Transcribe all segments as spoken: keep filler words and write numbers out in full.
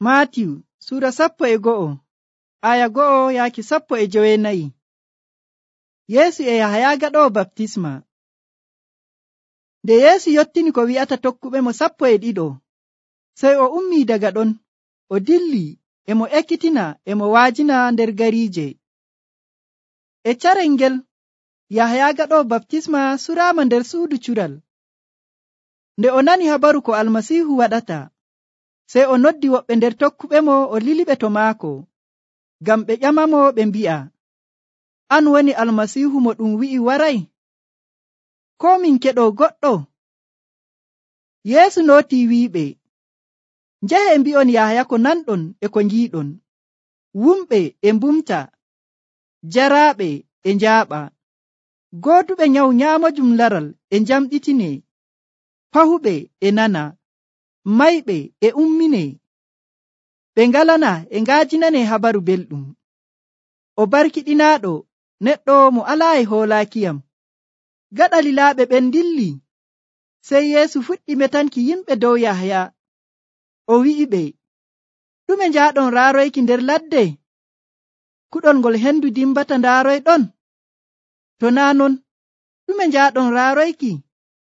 Matiw sura sappo e go'o aya go'o yaaki sappo e jowenayi. Yesu e Yahaya gaɗowo baptisma. Nde Yesu yottini ko wi'ata tokkuɓe mo sappo e ɗiɗo, sey o ummi daga ɗon o dilli e mo ekkitina e mo waajina nder gariije. E carel ngel Yahaya gaɗowo baptisma surama nder suudu cural. Nde o nani habaru ko Almasihu waɗata, sey o noddi woɓɓe nder tokkuɓe mo o liliɓe to maako, ngam ɓe ƴamamo ɓe mbi'a, an woni Almasihu mo ɗum wi'i waray, ko min keɗo goɗɗo? Yesu noti wi'iɓe, njahe mbi'on Yahaya ko nanɗon e ko ngiiɗon, wumɓe e mbumta, jaraaɓe e njaaɓa, gooduɓe nyawu nyaamojum laral e njamɗitine, pahuɓe e nana, mayɓe e ummine, ɓe ngalana e ngaajinane habaru belɗum. O barkiɗinaaɗo neɗɗo mo alaa e hoolaakiyam. Gaɗa lilaaɓe ɓen dilli, sey Yeesu fuɗɗi metanki yimɓe dow Yahaya. O wi'iɓe, ɗume njaaɗon raaroyki nder ladde? Kuɗol ngol hendu dimbata ndaaroyɗon? To naa non, ɗume njaaɗon raaroyki?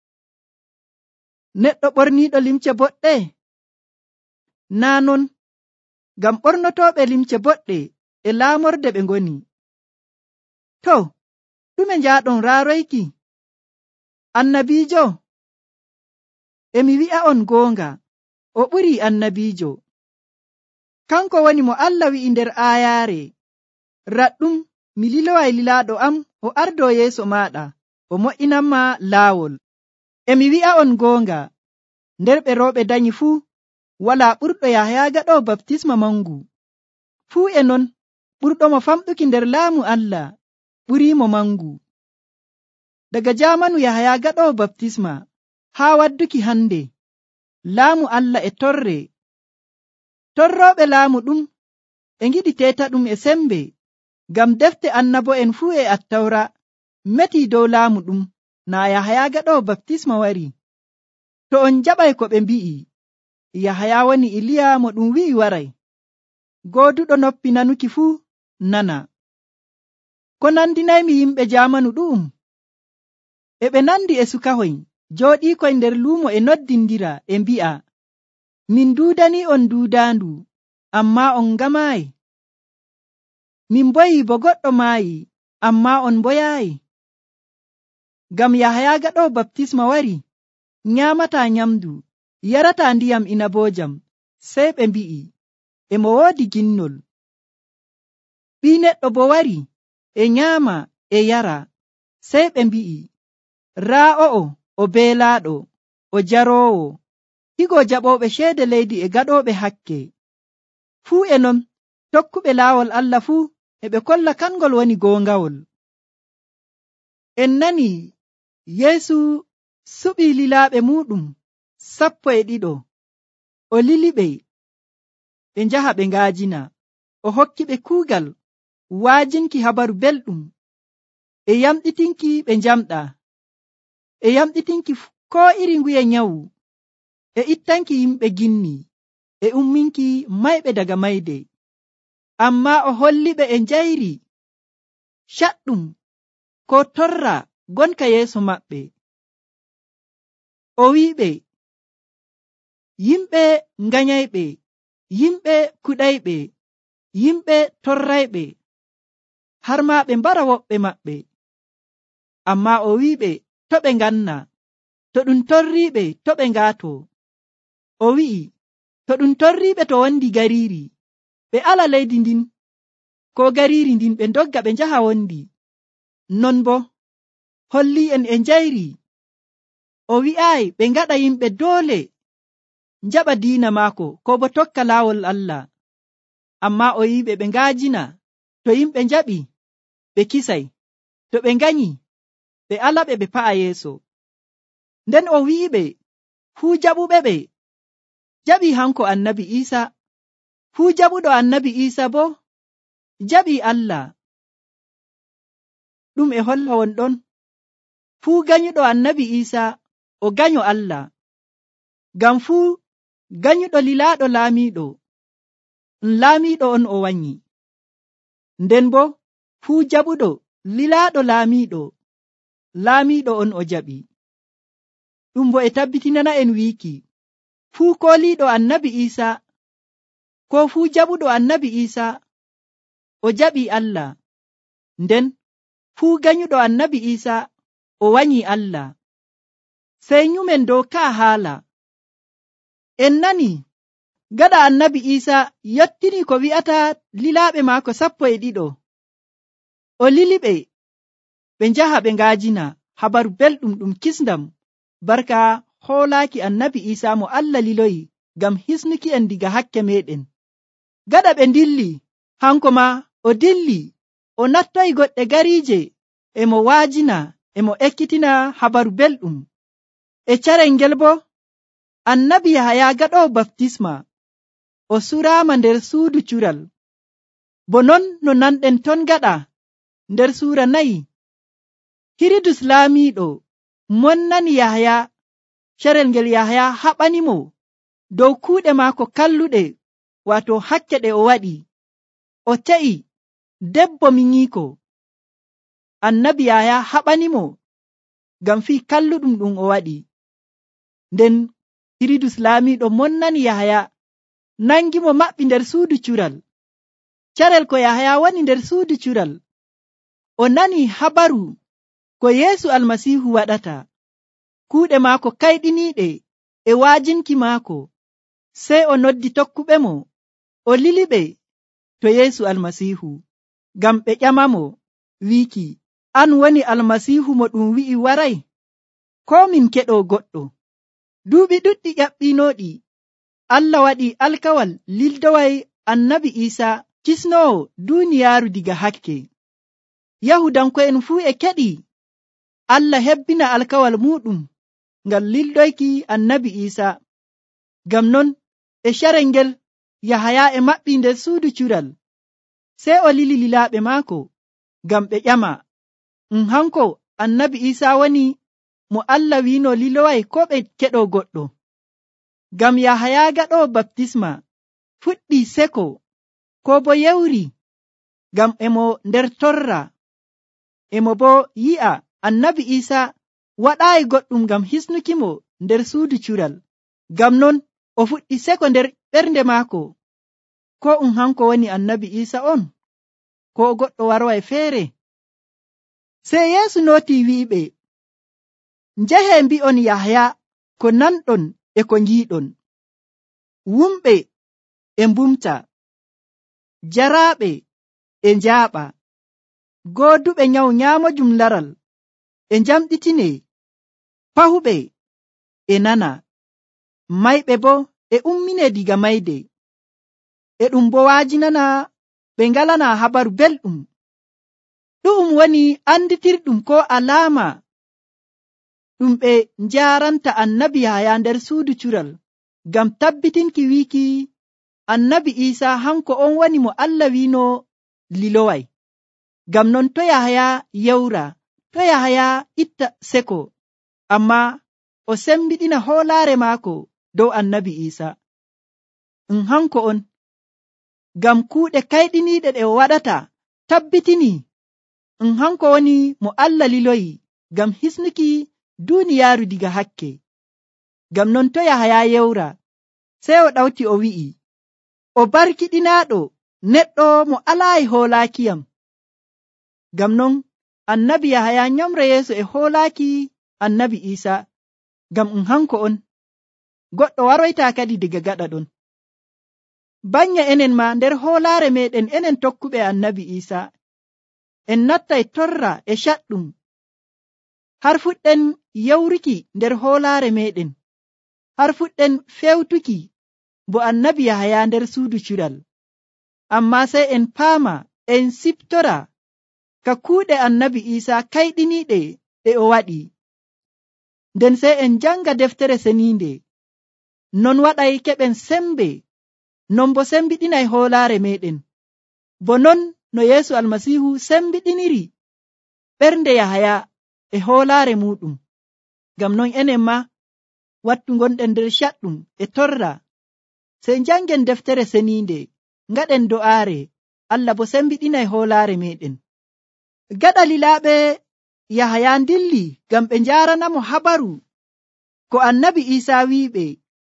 Neɗɗo ɓorniiɗo limce boɗɗe? Naa non, ngam ɓornotooɓe limce boɗɗe e laamorde ɓe ngoni. To, ɗume njaaɗon raaroyki? Annabiijo? Emi wi'a on goonga, o ɓurii annabiijo. Kanko woni mo Allah wi'i nder aayaare, raɗɗum mi liloway lilaaɗo am o ardo yeeso maaɗa, o mo'inanma laawol. Emi wi'a on goonga, nder ɓe rewɓe danyi fuu, walaa ɓurɗo Yahaya gaɗowo baptisma mangu. Fuu e non, ɓurɗo mo famɗuki nder laamu Allah ɓuriimo mangu. Daga jamanu Yahaya gaɗowo baptisma haa wadduki hande, laamu Allah e torre. Torroɓe laamu ɗum e ngiɗi teta ɗum e sembe, ngam defte annabo'en fuu e attawra meti dow laamu ɗum naa Yahaya gaɗowo baptisma wari. To on jaɓay ko ɓe mbi'i, Yahaya woni Iliya mo ɗum wi'i waray. Gooduɗo noppi nanuki fuu nana. Ko nandinaymi yimɓe jamanu ɗum? E ɓe nandi e sukahoy jooɗiikoy nder luumo e noddindira e mbi'a, min duudani on duudaandu, amma on ngamaayi. Min boyi bo goɗɗo maayi, amma on mboyaayi. Ngam Yahaya gaɗowo baptisma wari, nyaamata nyamdu, yarata ndiyam inaboojam, sey ɓe mbi'i, e mo woodi ginnol. Ɓii neɗɗo bo wari, e nyaama e yara, sey ɓe mbi'i, raa o'o o beelaaɗo, o jaroowo, higo jaɓooɓe ceede leydi e gaɗooɓe hakke. Fuu e non, tokkuɓe laawol Allah fuu e ɓe kolla kangol woni goongawol. En nani Yeesu suɓii lilaaɓe muɗum sappo e ɗiɗo, o liliɓe ɓe njaha ɓe ngaajina, o hokki ɓe kuugal waajinki habaru belɗum, e yamɗitinki ɓe njamɗa, e yamɗitinki ko iri nguye nyawu, e ittanki yimɓe ginni, e umminki mayɓe daga mayde. Amma o holliɓe e njayri caɗɗum ko torra gonka yeeso maɓɓe. O wi'iɓe, yimɓe nganyayɓe, yimɓe kuɗayɓe, yimɓe torrayɓe, har ma ɓe mbara woɓɓe maɓɓe. Amma o wi'iɓe to ɓe nganna, to ɗum torriɓe to ɓe ngaato. O wi'i, to ɗum torriɓe to wondi gariiri, ɓe ala leydi ndin ko gariiri ndin ɓe ndogga ɓe njaha wondi. Non bo holli en e njayri, o wi'ayi ɓe ngaɗa yimɓe doole njaɓa diina maako ko bo tokka laawol Allah. Amma o yiɓe ɓe ngaajina, to yimɓe njaɓi ɓe kisay, to ɓe nganyi ɓe alaɓe ɓe pa'a yeeso. Nden o wi'iɓe fuu jaɓuɓe ɓe jaɓi hanko annabi Isa, fuu jaɓuɗo annabi Isa bo jaɓi Allah. Ɗum e holla wonɗon fuu ganyuɗo annabi Isa o ganyo Allah, ngam fuu ganyuɗo lilaaɗo laamiiɗo laamiɗo on o wanyi. Nden bo fuu jaɓuɗo lilaaɗo laamiɗo, laamiɗo on o jaɓi. Ɗum bo e tabbitinana en wiiki fuu kooliiɗo annabi Iisa ko fuu jaɓuɗo annabi Iisa o jaɓi Allah, nden fuu ganyuɗo annabi Iisa o wanyi Allah. Sey nyumen dow ka haala. En nani gaɗa annabi Iisa yottini ko wi'ata lilaaɓe maako sappo e ɗiɗo, o lili ɓe ɓe njaha ɓe ngaajina habaru belɗum ɗum kisndam barka hoolaaki annabi Iisa mo Allah liloyi ngam hisnuki en diga hakke meɗen. Gaɗa ɓe dilli, hanko ma o dilli o nattoyi goɗɗe gariije e mo waajina e mo ekkitina habaru belɗum. E carel ngel bo annabi Yahaya gaɗowo baftisma o suraama nder suudu cural, bo non no nanɗen ton gaɗa nder suura nayi. Hiridus laamiɗo monnani Yahaya carel ngel Yahaya haɓanimo dow kuuɗe maako kalluɗe, wato hakke ɗe o waɗi. O te'i debbo minyiko. Annabi Yahaya haɓanimo ngam fii kalluɗum ɗum o waɗi. Nden Hiridus laamiɗo monnani Yahaya, nangimo maɓɓi nder suudu cural. Carel ko Yahaya woni nder suudu cural, o nani habaru ko Yeesu almasiihu waɗata, kuuɗe maako kayɗiniiɗe e waajinki maako. Sey o noddi tokkuɓe mo, o liliɓe to Yeesu almasiihu ngam ɓe ƴamamo wiiki, an woni almasiihu mo ɗum wi'i waray, ko min keɗo goɗɗo? Duuɓi ɗuɗɗi ƴaɓɓinooɗi Allah waɗi alkawal lildoway annabi Iisa kisnowo duuniyaaru diga hakke. Yahudanko'en fuu e keɗi Allah hebbina alkawal muɗum ngal lildoyki annabi Iisa. Ngam non e carel ngel Yahaya e maɓɓi nder suudu cural, sey o lili lilaaɓe maako ngam ɓe ƴama um hanko annabi Iisa woni mo Allah wiino liloway ko ɓe keɗo goɗɗo. Ngam Yahaya gaɗowo baptisma fuɗɗi seko ko bo yewri, ngam emo nder torra, emo bo yi'a annabi Iisa waɗaayi goɗɗum ngam hisnukimo nder suudu cural. Ngam non o fuɗɗi seko nder ɓernde maako, ko um hanko woni annabi Iisa on, ko goɗɗo warway feere. Sey Yeesu nooti wi'iɓe, njehe mbi'on Yahaya ko nanɗon e ko ngiiɗon. Wumɓe e mbumta, jaraaɓe e njaaɓa, gooduɓe nyawu nyaamojum laral e njamɗitine, pahuɓe e nana, mayɓe bo e ummine diga mayde. E ɗum bo waajinana ɓe ngalana habaru belɗum. Ɗum woni anditirɗum ko alaama ɗum ɓe njaaranta annabi Yahaya nder suudu cural, ngam tabbitinki wiiki annabi Iisa hanko on woni mo Allah wiino liloway. Ngam non to Yahaya yewra, to Yahaya itta seko, amma o sembiɗina hoolaare maako dow annabi Iisa. Um hanko on, ngam kuuɗe kayɗiniiɗe ɗe o waɗata tabbitini um hanko woni mo Allah liloyi ngam hisnuki duuniyaaru diga hakke. Ngam non to Yahaya yewra, sey o ɗawti o wi'i, o barkiɗinaaɗo neɗɗo mo alaayi hoolaakiyam. Ngam non annabi Yahaya nyamra yeeso e hoolaaki annabi Iisa, ngam um hanko on goɗɗo waroyta kadi diga gaɗa ɗon. Banya enen ma nder hoolaare meɗen enen tokkuɓe annabi Iisa, en nattay torra e caɗɗum har fuɗɗen yawruki nder hoolaare meɗen, har fuɗɗen fewtuki bo annabi Yahaya nder suudu cural. Amma sey en paama en siptora ka kuuɗe annabi Iisa kayɗiniiɗe ɗe o waɗi. Nden sey en janga deftere seniinde, non waɗay keɓen sembe, non bo sembiɗinay hoolaare meɗen, bo non no Yeesu almasiihu sembiɗiniri ɓernde Yahaya e hoolaare muɗum. Ngam non enen ma wattu gonɗen nder caɗɗum e torra, sey jangen deftere seniinde ngaɗen do'aare Allah bo sembiɗinay hoolaare meɗen. Gaɗa lilaaɓe Yahaya dilli ngam ɓe njaranamo habaru ko annabi Isa wiɓe.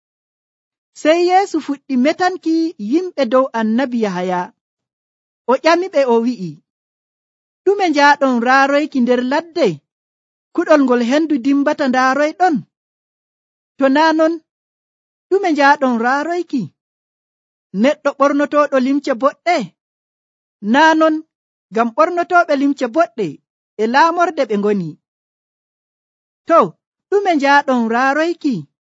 Sey Yeesu fuɗɗi metanki yimɓe dow annabi Yahaya. O ƴamiɓe o wi'i, ɗume njaaɗon raaroyki nder ladde? Kuɗol ngol hendu dimbata ndaaroyɗon? To naa non, ɗume njaaɗon raaroyki? Neɗɗo ɓornotoɗo limce boɗɗe? Naa non, ngam ɓornotoɓe limce boɗɗe e laamorde ɓe ngoni. To, ɗume njaaɗon raaroyki?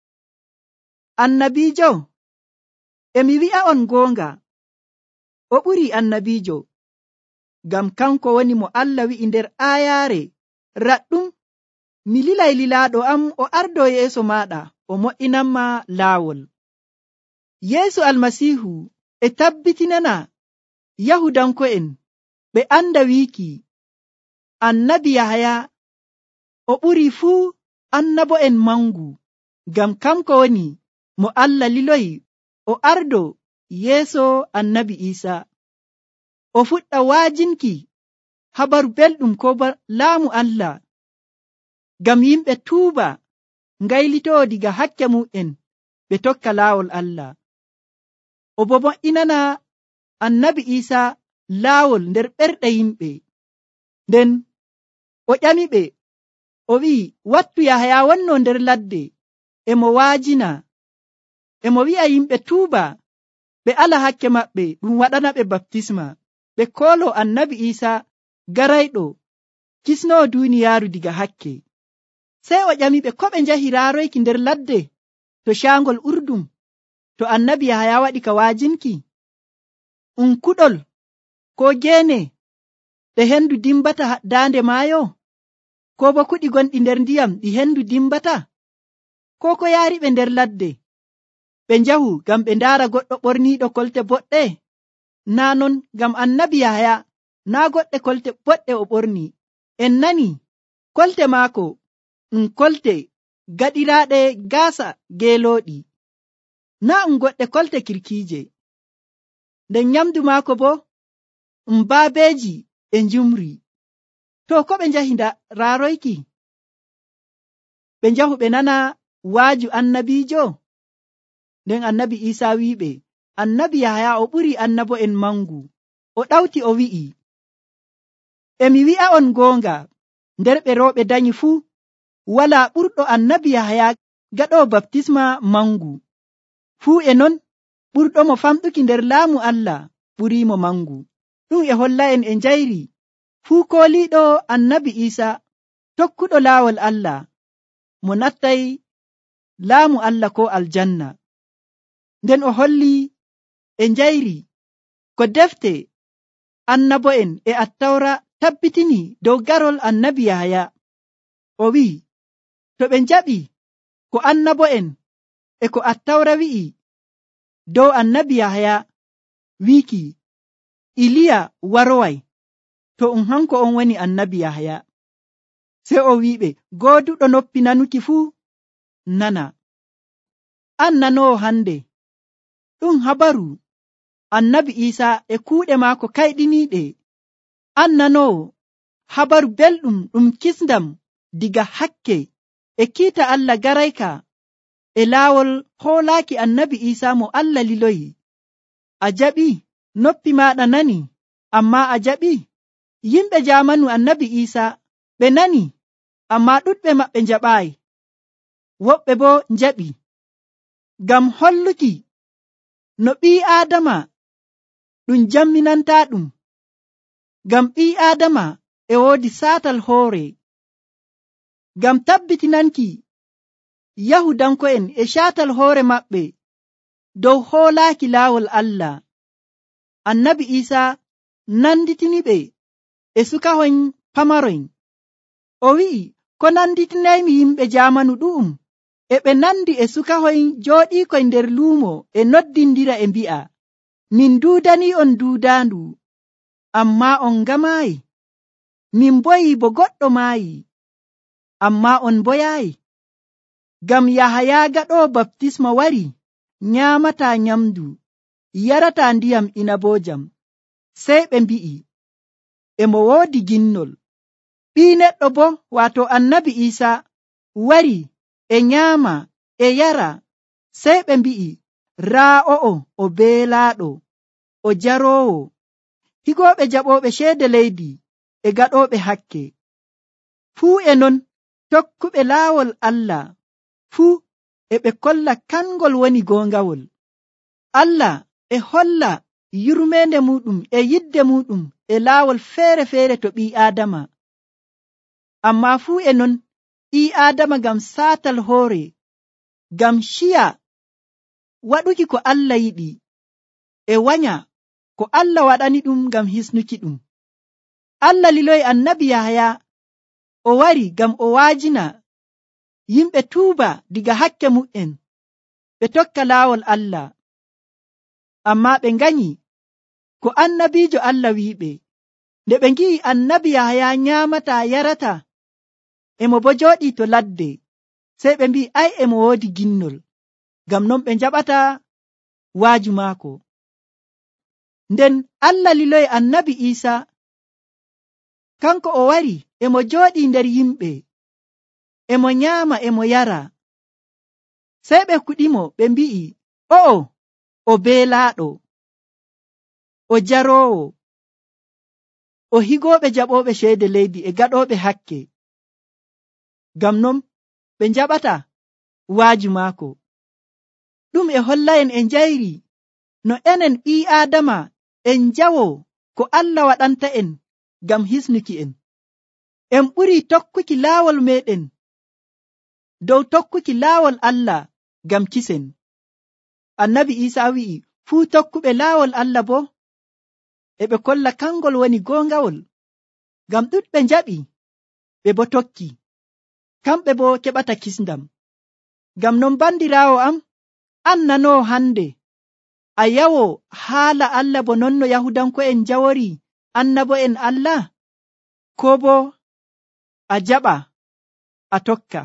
Annabiijo? Emi wi'a on goonga, o ɓuri annabiijo, ngam kanko woni mo Allah wi'i nder aayaare raɗɗum, mi lilay lilaaɗo am o ardo yeeso maɗa o mo'inanma laawol. Yeesu almasiihu e tabbitinana Yahudanko'en ɓe anda wiiki annabi Yahaya o ɓuri fuu annabo'en mangu, ngam kanko woni mo Allah liloyi o ardo yeeso annabi Isa. O fuɗɗa waajinki habaru belɗum ko ba laamu Allah, ngam yimɓe tuuba ngaylito diga hakke mu'en ɓe tokka laawol Allah. O bo mo'inana annabi Isa laawol nder ɓerɗe yimɓe. Nden o ƴamiɓe o wi'i, wattu Yahaya wonno nder ladde emo waajina, emo wi'a yimɓe tuuba ɓe ala hakke maɓɓe ɗum waɗana ɓe baptisma, ɓe koolo annabi Isa garayɗo kisno duniyaaru diga hakke. Sey o ƴamiɓe ko ɓe njahi raaroyki nder ladde to shaangol Urdum, to annabi Yahaya waɗi ka waajinki? Um kuɗol ko geene ɗe hendu dimbata daande maayo, ko bo kuɗi gonɗi nder ndiyam ɗi hendu dimbata? Ko ko yaari ɓe nder ladde ɓe njahu ngam ɓe ndaara goɗɗo ɓorniiɗo kolte boɗɗe? Naa non, ngam annabi Yahaya naa goɗɗe kolte boɗɗe o ɓorni. En nani kolte maako um kolte gaɗiraaɗe gaasa geelooɗi, naa um goɗɗe kolte kirkiije. Nden nyamdu maako bo um baabeeji e njumri. To ko ɓe njahi nda raaroyki? Ɓe njahu ɓe nana waaju annabiijo? Nden annabi Isa wiɓe, annabi Yahaya o ɓuri annabo'en mangu. O ɗawti o wi'i, emi wi'a on goonga, nder ɓe rewɓe danyi fuu wala ɓurɗo annabi Yahaya gaɗo baptisma mangu. Fuu e non ɓurɗo mo famɗuki nder laamu Allah ɓurimo mangu. Ɗum e holla en e njayri fuu kooliɗo annabi Isa tokkuɗo laawol Allah mo nattay laamu Allah ko aljanna. Nden o holli e njayri ko defte annabo'en e attawra tabbitini dow garol annabi Yahaya. O wi'i, to ɓe njaɓi ko annabo'en e ko attawra wi'i dow annabi Yahaya wiiki Iliya waroway, to um hanko on woni annabi Yahaya. Sey o wiɓe, gooduɗo noppi nanuki fuu nana. An nanowo hande, ɗum habaru annabi Isa e kuuɗe maako kayɗiniiɗe. An nanowo habaru belɗum ɗum kisndam diga hakke e kiita Allah garayka e laawol hoolaaki annabi Isa mo Allah liloyi. A jaɓi, noppi maɗa nani, amma a jaɓi? Yimɓe jamanu annabi Isa ɓe nani, amma ɗuɗɓe maɓɓe njaɓaayi. Woɓɓe bo njaɓi, ngam holluki no ɓii Aadama ɗum jamminanta ɗum, ngam ɓii Aadama e woodi saatal hoore. Ngam tabbitinanki Yahudanko'en e saatal hoore maɓɓe dow hoolaaki laawol Allah, annabi Isa nanditini ɓe e sukahoyn pamaroyn. O wi'i, ko nanditinaymi yimɓe jamanu ɗu'um, e ɓe nandi e sukahoyn jooɗiikoy nder luumo e noddindira e mbi'a, min duudani on duudaandu, amma on ngamaayi. Min boyi bo goɗɗo maayi, amma on boyaayi. Ngam Yahaya gaɗo baptisma wari nyaamata nyamdu, yarata ndiyam inabojam. Sey ɓe mbi'i, emo woodi ginnol. Ɓii neɗɗo bo, wato annabi Isa, wari e nyaama e yara. Sey ɓe mbi'i, raa o'o o beelaaɗo, o jaroowo, higooɓe jaɓooɓe ceede leydi e gaɗooɓe hakke. Fuu e non tokkuɓe laawol Allah, fuu e ɓe kolla kangol woni goongawol. Allah e holla yurmeende muɗum e yidde muɗum e laawol feere feere to ɓii Aadama. Amma fuu e non ɓii Aadama ngam saatal hoore, ngam ciya waɗuki ko Allah yiɗi, e wanya ko Allah waɗani ɗum ngam hisnuki ɗum. Allah liloyi annabi Yahaya, o wari ngam o waajina yimɓe tuuba diga hakke mu'en, ɓe tokka laawol Allah. Amma ɓe nganyi ko annabiijo Allah wi'iɓe. Nde ɓe ngi'i annabi Yahaya nyaamata yarata, emo bo jooɗii to ladde, sey ɓe mbi'i ai emo woodi ginnol, ngam non ɓe njaɓata waaju maako. Nden Allah liloyi annabi Isa, kanko o wari emo jooɗii nder yimɓe, emo nyaama emo yara. Sey ɓe kuɗimo ɓe mbi'i, o'o o beelaaɗo, o jaroowo, o higooɓe jaɓooɓe ceede leydi e gaɗooɓe hakke. Ngam non ɓe njaɓata waaju maako. Ɗum e holla en e njayri no enen ɓii Aadama en njawo ko Allah waɗanta en ngam hisnuki en. En ɓuri tokkuki laawol meɗen dow tokkuki laawol Allah ngam kisen. Annabi Isa wi'i, fuu tokkuɓe laawol Allah bo e ɓe kolla kangol woni goongawol. Ngam ɗuɗɓe njaɓi, ɓe bo tokki, kamɓe bo keɓata kisndam. Ngam non bandiraawo am, an nanoo hande, a yawo haala Allah bo non no Yahudanko'en njawori annabo'en Allah, ko bo a jaɓa a tokka.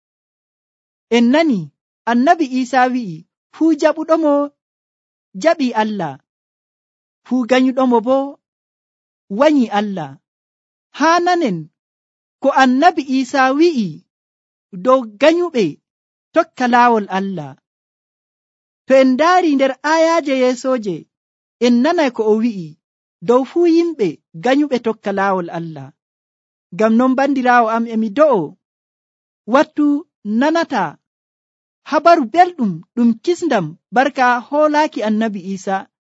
En nani annabi Isa wi'i, fuu jaɓuɗomo jaɓi Allah, fuu ganyuɗomo bo wanyi Allah. Haa nanen ko annabi Isa wi'i dow ganyuɓe tokka laawol Allah. To en ndaari nder ayaaje yeesoje, en nanay ko o wi'i dow fuu yimɓe ganyuɓe tokka laawol Allah. Ngam non bandiraawo am emi do'o, wattu nanata habaru belɗum ɗum kisndam barka hoolaaki annabi Isa.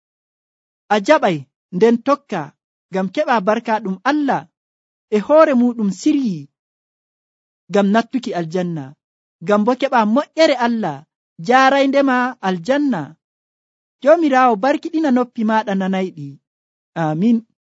A jaɓay nden tokka ngam keɓa barka ɗum Allah e hoore muɗum siryi ngam nattuki aljanna, ngam bo keɓa moƴƴere Allah jaarayndema aljanna. Joomiraawo barkiɗina noppi maɗa nanayɗi. Amin.